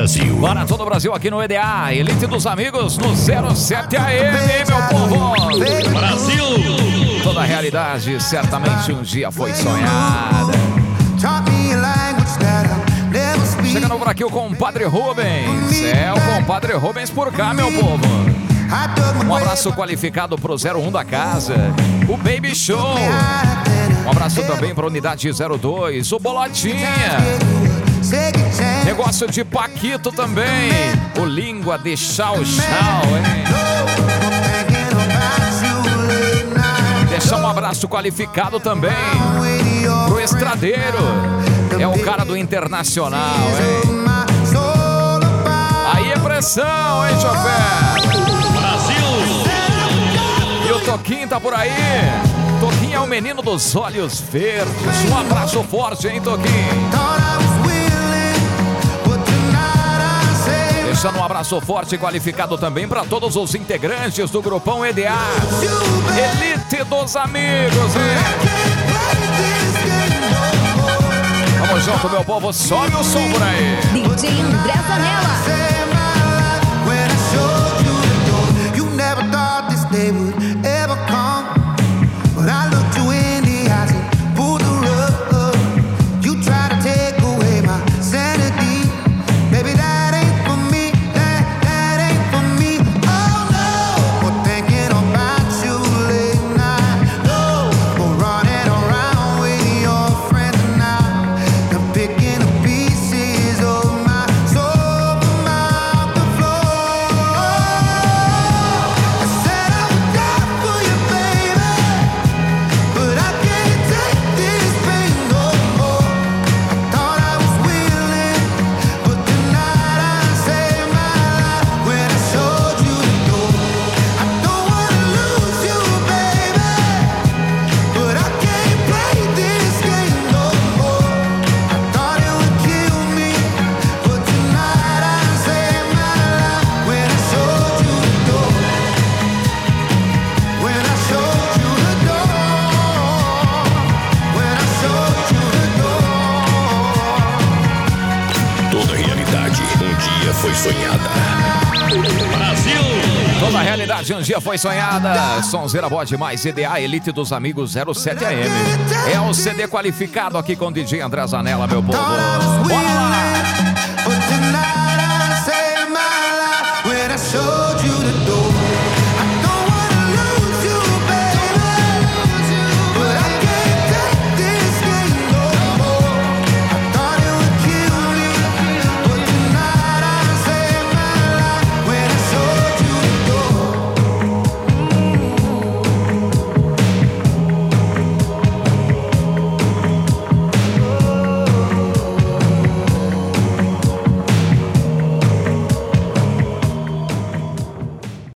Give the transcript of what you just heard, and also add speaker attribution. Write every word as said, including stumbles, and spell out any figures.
Speaker 1: Brasil.
Speaker 2: Para todo o Brasil aqui no E D A, Elite dos Amigos no zero sete A M, meu povo.
Speaker 1: Brasil.
Speaker 2: Toda a realidade certamente um dia foi sonhada. Chegando por aqui o compadre Rubens. É o compadre Rubens por cá, meu povo. Um abraço qualificado pro zero um da casa, o Baby Show. Um abraço também para a unidade zero dois, o Bolotinha. Negócio de Paquito também, o Língua de Chau Chau, hein? Deixar um abraço qualificado também pro Estradeiro. É o cara do Internacional, hein? Aí é pressão, hein, chofer?
Speaker 1: Brasil.
Speaker 2: E o Toquinho tá por aí. Toquinho é o menino dos olhos verdes. Um abraço forte, hein, Toquinho? Deixando um abraço forte e qualificado também para todos os integrantes do grupão E D A, Elite dos Amigos, hein? Vamos junto, meu povo, sobe o som por aí.
Speaker 3: D J André Zanella.
Speaker 2: Um dia foi sonhada. Sonzeira Bode mais E D A, Elite dos Amigos zero sete A M. É o C D qualificado aqui com o D J André Zanella, meu povo. Bora lá!